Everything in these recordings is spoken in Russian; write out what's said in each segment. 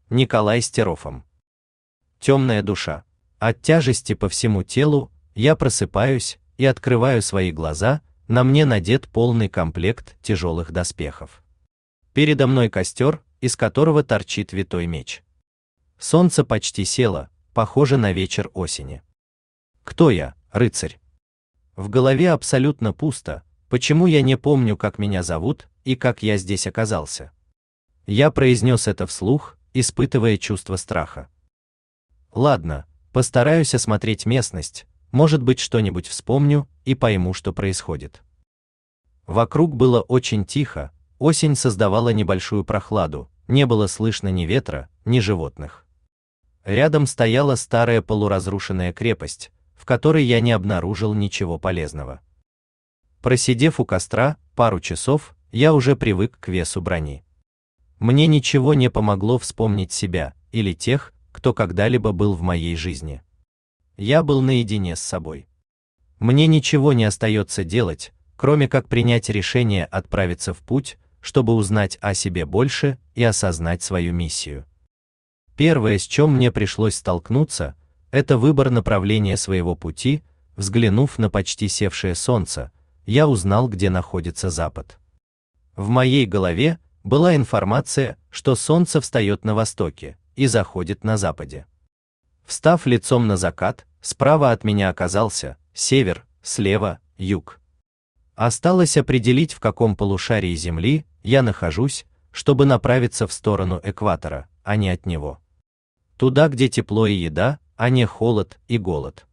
Николай Стерофом. Темная душа. От тяжести по всему телу я просыпаюсь и открываю свои глаза, на мне надет полный комплект тяжелых доспехов. Передо мной костер, из которого торчит витой меч. Солнце почти село, похоже на вечер осени. Кто я, рыцарь? В голове абсолютно пусто, почему я не помню, как меня зовут и как я здесь оказался. Я произнес это вслух, испытывая чувство страха. Ладно, постараюсь осмотреть местность, может быть, что-нибудь вспомню и пойму, что происходит. Вокруг было очень тихо, осень создавала небольшую прохладу, не было слышно ни ветра, ни животных. Рядом стояла старая полуразрушенная крепость, в которой я не обнаружил ничего полезного. Просидев у костра пару часов, я уже привык к весу брони. Мне ничего не помогло вспомнить себя или тех, кто когда-либо был в моей жизни. Я был наедине с собой. Мне ничего не остается делать, кроме как принять решение отправиться в путь, чтобы узнать о себе больше и осознать свою миссию. Первое, с чем мне пришлось столкнуться, это выбор направления своего пути. Взглянув на почти севшее солнце, я узнал, где находится запад. В моей голове была информация, что солнце встает на востоке и заходит на западе. Встав лицом на закат, справа от меня оказался север, слева юг. Осталось определить, в каком полушарии Земли я нахожусь, чтобы направиться в сторону экватора, а не от него. Туда, где тепло и еда, а не холод и голод.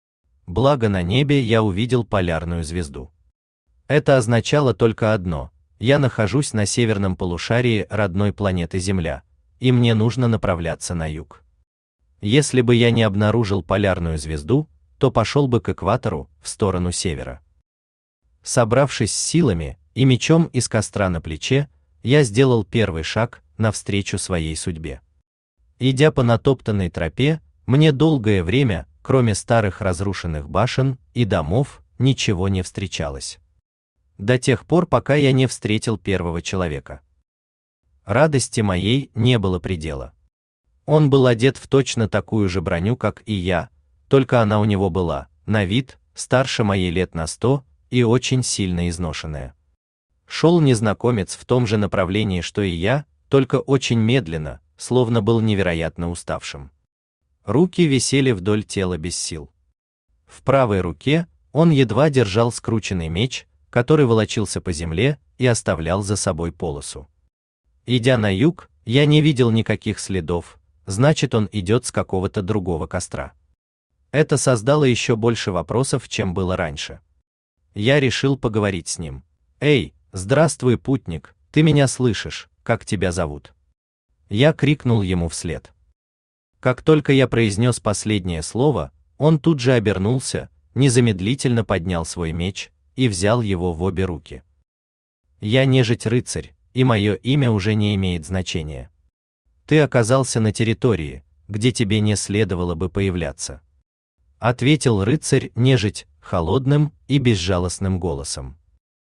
Благо на небе я увидел полярную звезду. Это означало только одно: я нахожусь на северном полушарии родной планеты Земля, и мне нужно направляться на юг. Если бы я не обнаружил полярную звезду, то пошел бы к экватору, в сторону севера. Собравшись с силами и мечом из костра на плече, я сделал первый шаг навстречу своей судьбе. Идя по натоптанной тропе, мне долгое время, кроме старых разрушенных башен и домов, ничего не встречалось. До тех пор, пока я не встретил первого человека. Радости моей не было предела. Он был одет в точно такую же броню, как и я, только она у него была, на вид, старше моей лет на 100 и очень сильно изношенная. Шел незнакомец в том же направлении, что и я, только очень медленно, словно был невероятно уставшим. Руки висели вдоль тела без сил. В правой руке он едва держал скрученный меч, который волочился по земле и оставлял за собой полосу. Идя на юг, я не видел никаких следов, значит, он идет с какого-то другого костра. Это создало еще больше вопросов, чем было раньше. Я решил поговорить с ним. «Эй, здравствуй, путник, ты меня слышишь, как тебя зовут?» Я крикнул ему вслед. Как только я произнес последнее слово, он тут же обернулся, незамедлительно поднял свой меч и взял его в обе руки. «Я нежить-рыцарь, и мое имя уже не имеет значения. Ты оказался на территории, где тебе не следовало бы появляться», — ответил рыцарь-нежить холодным и безжалостным голосом.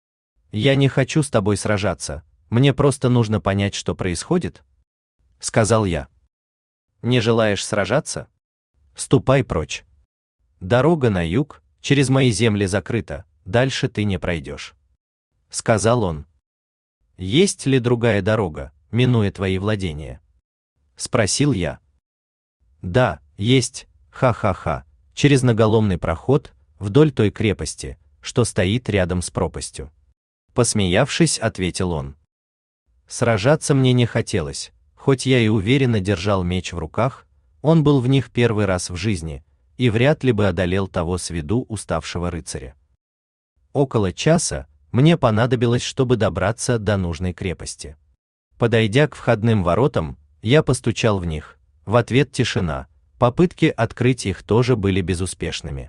«Я не хочу с тобой сражаться, мне просто нужно понять, что происходит», — сказал я. «Не желаешь сражаться? Ступай прочь. Дорога на юг, через мои земли закрыта, дальше ты не пройдешь», — сказал он. «Есть ли другая дорога, минуя твои владения?» — спросил я. «Да, есть, ха-ха-ха, через наголомный проход, вдоль той крепости, что стоит рядом с пропастью». Посмеявшись, ответил он. Сражаться мне не хотелось, хоть я и уверенно держал меч в руках, он был в них первый раз в жизни, и вряд ли бы одолел того с виду уставшего рыцаря. Около часа мне понадобилось, чтобы добраться до нужной крепости. Подойдя к входным воротам, я постучал в них, в ответ тишина, попытки открыть их тоже были безуспешными.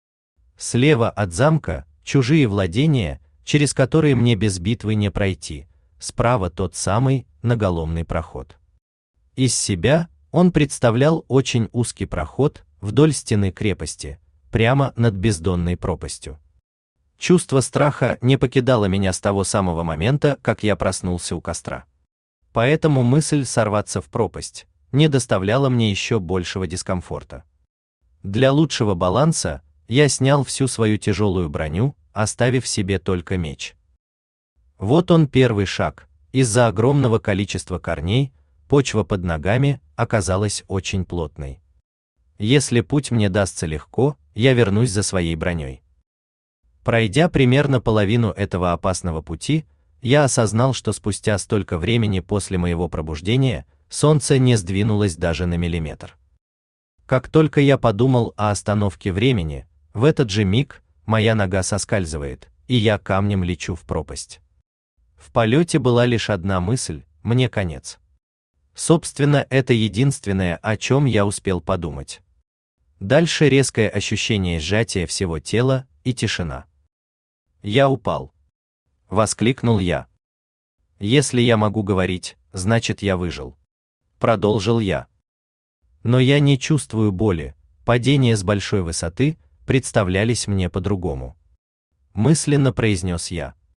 Слева от замка чужие владения, через которые мне без битвы не пройти, справа тот самый наголомный проход. Из себя он представлял очень узкий проход вдоль стены крепости, прямо над бездонной пропастью. Чувство страха не покидало меня с того самого момента, как я проснулся у костра. Поэтому мысль сорваться в пропасть, не доставляло мне еще большего дискомфорта. Для лучшего баланса я снял всю свою тяжелую броню, оставив себе только меч. Вот он первый шаг. Из-за огромного количества корней почва под ногами оказалась очень плотной. Если путь мне дастся легко, я вернусь за своей броней. Пройдя примерно половину этого опасного пути, я осознал, что спустя столько времени после моего пробуждения солнце не сдвинулось даже на миллиметр. Как только я подумал о остановке времени, в этот же миг моя нога соскальзывает, и я камнем лечу в пропасть. В полете была лишь одна мысль: мне конец. Собственно, это единственное, о чем я успел подумать. Дальше резкое ощущение сжатия всего тела и тишина. Я упал. Воскликнул я. Если я могу говорить, значит я выжил. Продолжил я. Но я не чувствую боли, падения с большой высоты представлялись мне по-другому. Мысленно произнес я.